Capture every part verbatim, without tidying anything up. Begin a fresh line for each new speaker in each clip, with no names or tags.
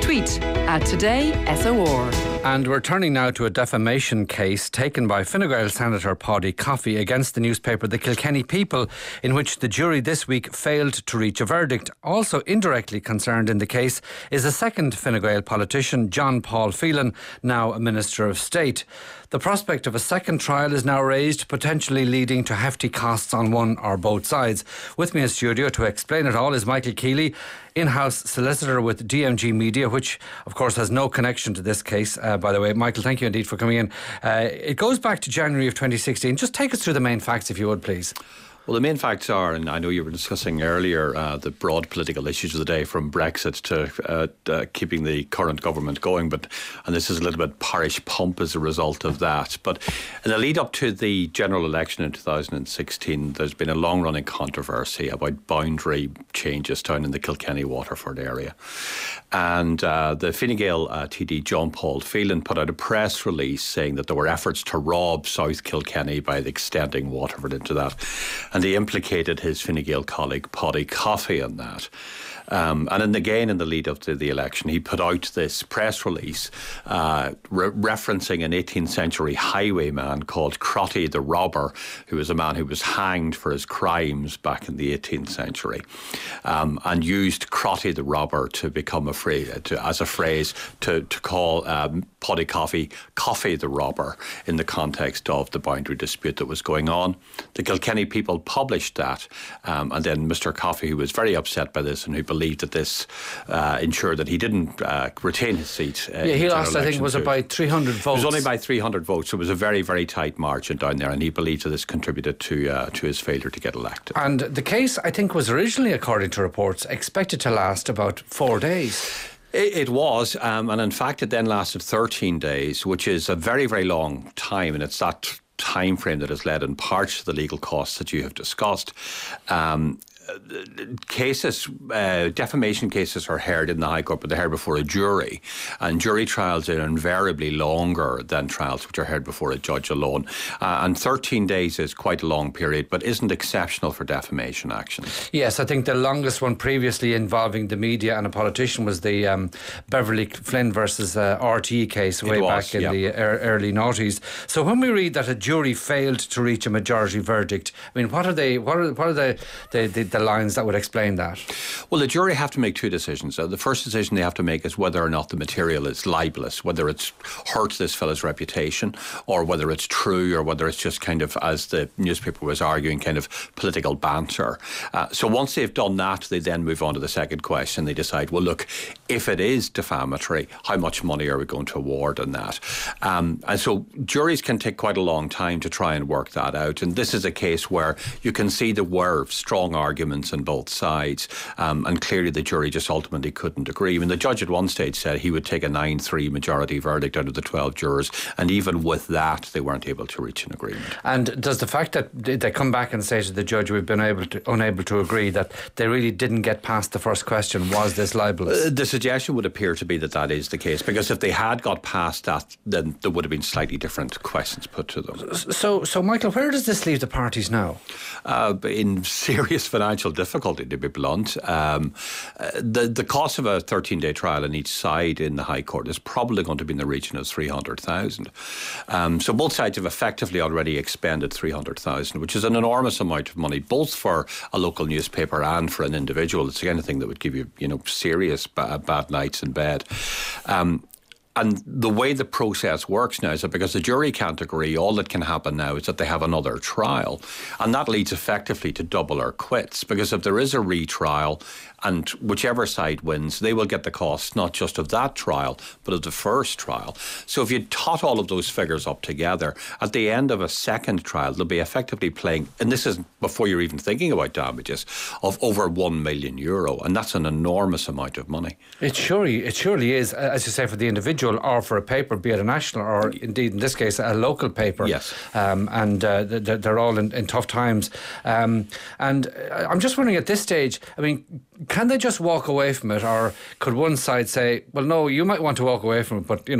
Tweet at Today S O R.
And we're turning now to a defamation case taken by Fine Gael Senator Paddy Coffey against the newspaper The Kilkenny People, in which the jury this week failed to reach a verdict. Also indirectly concerned in the case is a second Fine Gael politician, John Paul Phelan, now a Minister of State. The prospect of a second trial is now raised, potentially leading to hefty costs on one or both sides. With me in studio to explain it all is Michael Keeley, in-house solicitor with D M G Media, which of course has no connection to this case, uh, by the way. Michael, thank you indeed for coming in. Uh, it goes back to January of twenty sixteen. Just take us through the main facts, if you would, please.
Well, the main facts are, and I know you were discussing earlier, uh, the broad political issues of the day, from Brexit to uh, uh, keeping the current government going, but and this is a little bit parish pump as a result of that. But in the lead up to the general election in two thousand sixteen, there's been a long-running controversy about boundary changes down in the Kilkenny Waterford area. And uh, the Fine Gael uh, T D John Paul Phelan put out a press release saying that there were efforts to rob South Kilkenny by extending Waterford into that. And he implicated his Fine Gael colleague Paddy Coffey in that. Um, and then again in the lead up to the election, he put out this press release uh, re- referencing an eighteenth century highwayman called Crotty the Robber, who was a man who was hanged for his crimes back in the eighteenth century, um, and used Crotty the Robber to become a phrase, to, as a phrase to, to call um, Paddy Coffey Coffey the Robber in the context of the boundary dispute that was going on. The Kilkenny People published that, um, and then Mister Coffey, who was very upset by this and who believed that this uh, ensured that he didn't uh, retain his seat. Uh,
yeah, he lost, I think, was it by three hundred votes?
It was only by three hundred votes. So it was a very, very tight margin down there, and he believed that this contributed to uh, to his failure to get elected.
And the case, I think, was originally, according to reports, expected to last about four days.
It, it was, um, and in fact, it then lasted thirteen days, which is a very, very long time, and it's that time frame that has led in part to the legal costs that you have discussed. Um, Cases, uh, defamation cases are heard in the High Court, but they're heard before a jury. And jury trials are invariably longer than trials which are heard before a judge alone. Uh, and thirteen days is quite a long period, but isn't exceptional for defamation actions.
Yes, I think the longest one previously involving the media and a politician was the um, Beverly Flynn versus uh, R T E case way
was,
back in
yeah.
the er- early noughties. So when we read that a jury failed to reach a majority verdict, I mean, what are they? What are, what are the, the, the, the lines that would explain that?
Well, the jury have to make two decisions. Uh, the first decision they have to make is whether or not the material is libelous, whether it's hurt this fellow's reputation, or whether it's true, or whether it's just kind of, as the newspaper was arguing, kind of political banter. Uh, so once they've done that, they then move on to the second question. They decide, well, look, if it is defamatory, how much money are we going to award on that? Um, and so juries can take quite a long time to try and work that out. And this is a case where you can see there were strong arguments on both sides, um, and clearly the jury just ultimately couldn't agree. I mean, the judge at one stage said he would take a nine three majority verdict out of the twelve jurors, and even with that, they weren't able to reach an agreement.
And does the fact that they come back and say to the judge, we've been able to, unable to agree, that they really didn't get past the first question, was this libelous?
Uh, the suggestion would appear to be that that is the case, because if they had got past that, then there would have been slightly different questions put to them.
So, so Michael, where does this leave the parties now?
Uh, in serious financial difficulty, to be blunt. Um, uh, the, the cost of a thirteen-day trial on each side in the High Court is probably going to be in the region of three hundred thousand. Um, so both sides have effectively already expended three hundred thousand, which is an enormous amount of money, both for a local newspaper and for an individual. It's the kind of thing that would give you, you know, serious bad, bad nights in bed. Um, And the way the process works now is that because the jury can't agree, all that can happen now is that they have another trial. And that leads effectively to double or quits, because if there is a retrial and whichever side wins, they will get the cost not just of that trial, but of the first trial. So if you tot all of those figures up together, at the end of a second trial, they'll be effectively playing, and this is before you're even thinking about damages, of over one million euro. And that's an enormous amount of money.
It surely, it surely is, as you say, for the individual or for a paper, be it a national or indeed in this case a local paper.
Yes.
Um, and uh, they're all in, in tough times. Um, and I'm just wondering at this stage, I mean, can they just walk away from it, or could one side say, well, no, you might want to walk away from it, but, you know,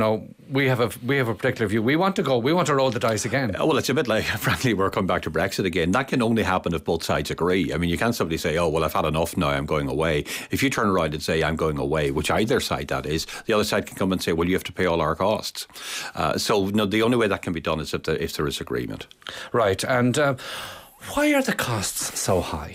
we have a we have a particular view. We want to go. We want to roll the dice again.
Well, it's a bit like, frankly, we're coming back to Brexit again. That can only happen if both sides agree. I mean, you can't simply say, oh, well, I've had enough now, I'm going away. If you turn around and say, I'm going away, which either side that is, the other side can come and say, well, you have to pay all our costs. Uh, so, no, the only way that can be done is if, the, if there is agreement.
Right. And uh, why are the costs so high?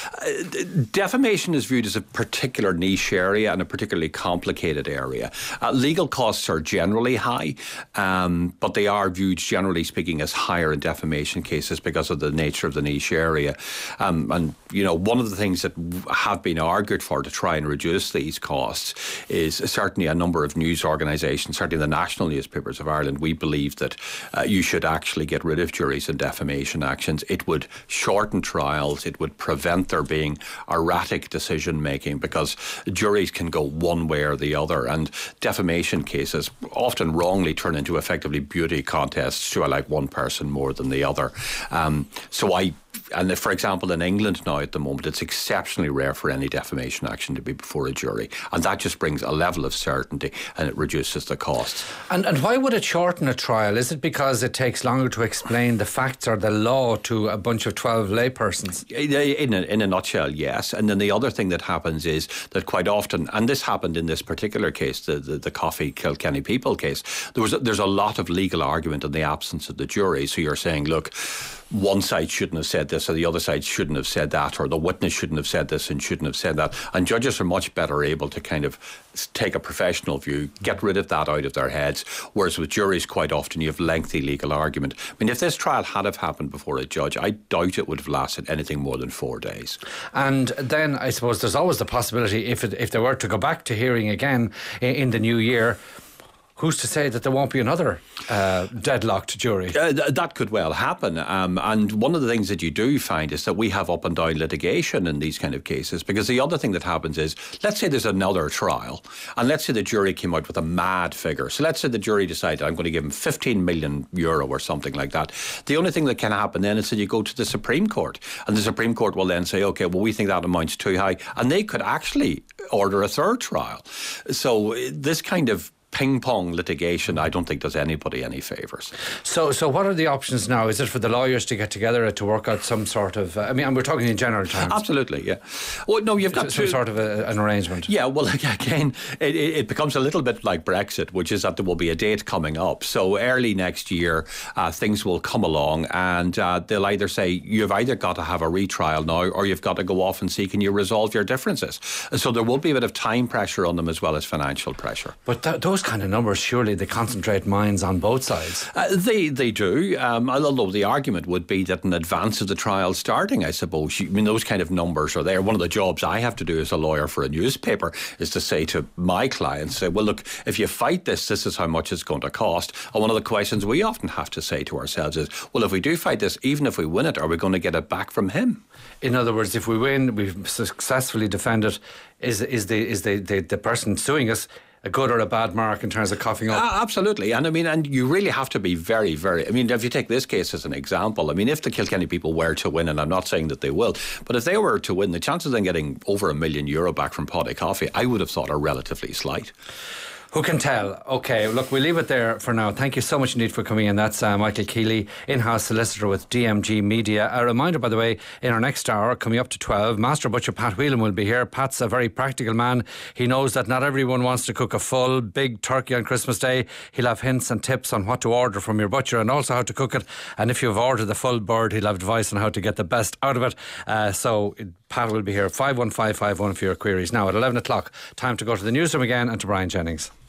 Uh, defamation is viewed as a particular niche area and a particularly complicated area. Uh, legal costs are generally high, um, but they are viewed, generally speaking, as higher in defamation cases because of the nature of the niche area. Um, and, you know, one of the things that have been argued for to try and reduce these costs is certainly a number of news organisations, certainly the national newspapers of Ireland, we believe that uh, you should actually get rid of juries in defamation actions. It would shorten trials, it would prevent there being erratic decision making because juries can go one way or the other, and defamation cases often wrongly turn into effectively beauty contests to like one person more than the other. Um, so I And if, for example, in England now at the moment, it's exceptionally rare for any defamation action to be before a jury. And that just brings a level of certainty and it reduces the costs.
And, and why would it shorten a trial? Is it because it takes longer to explain the facts or the law to a bunch of twelve laypersons?
In a, in a nutshell, yes. And then the other thing that happens is that quite often, and this happened in this particular case, the, the, the Coffey Kilkenny People case, there was a, there's a lot of legal argument in the absence of the jury. So you're saying, look, one side shouldn't have said this or the other side shouldn't have said that, or the witness shouldn't have said this and shouldn't have said that. And judges are much better able to kind of take a professional view, get rid of that out of their heads, whereas with juries quite often you have lengthy legal argument. I mean, if this trial had have happened before a judge, I doubt it would have lasted anything more than four days.
And then I suppose there's always the possibility if it, if they were to go back to hearing again in, in the new year, who's to say that there won't be another uh, deadlocked jury?
Uh, th- that could well happen. Um, and one of the things that you do find is that we have up and down litigation in these kind of cases, because the other thing that happens is, let's say there's another trial, and let's say the jury came out with a mad figure. So let's say the jury decided, I'm going to give him fifteen million euro or something like that. The only thing that can happen then is that you go to the Supreme Court, and the Supreme Court will then say, OK, well, we think that amounts too high. And they could actually order a third trial. So this kind of ping-pong litigation, I don't think does anybody any favours.
So so what are the options now? Is it for the lawyers to get together to work out some sort of, uh, I mean, and we're talking in general terms.
Absolutely, yeah. Well, no, you've got
some
to,
sort of a, an arrangement.
Yeah, well, again, it, it becomes a little bit like Brexit, which is that there will be a date coming up. So early next year, uh, things will come along and uh, they'll either say, you've either got to have a retrial now or you've got to go off and see can you resolve your differences. So there will be a bit of time pressure on them as well as financial pressure.
But th- those kind of numbers, surely they concentrate minds on both sides.
Uh, they they do, um, although the argument would be that in advance of the trial starting, I suppose, you, I mean, those kind of numbers are there. One of the jobs I have to do as a lawyer for a newspaper is to say to my clients, say, well, look, if you fight this, this is how much it's going to cost. And one of the questions we often have to say to ourselves is, well, if we do fight this, even if we win it, are we going to get it back from him?
In other words, if we win, we've successfully defended, is, is, the, is the, the, the person suing us a good or a bad mark in terms of coughing up?
Uh, absolutely. And I mean, and you really have to be very, very, I mean, if you take this case as an example, I mean, if the Kilkenny people were to win, and I'm not saying that they will, but if they were to win, the chances of them getting over a million euro back from Paddy Coffey, I would have thought are relatively slight.
Who can tell? OK, look, we'll leave it there for now. Thank you so much indeed for coming in. That's uh, Michael Keeley, in-house solicitor with D M G Media. A reminder, by the way, in our next hour, coming up to twelve, Master Butcher Pat Whelan will be here. Pat's a very practical man. He knows that not everyone wants to cook a full, big turkey on Christmas Day. He'll have hints and tips on what to order from your butcher and also how to cook it. And if you've ordered the full bird, he'll have advice on how to get the best out of it. Uh, so Pat will be here, five one five five one for your queries. Now at eleven o'clock, time to go to the newsroom again and to Brian Jennings.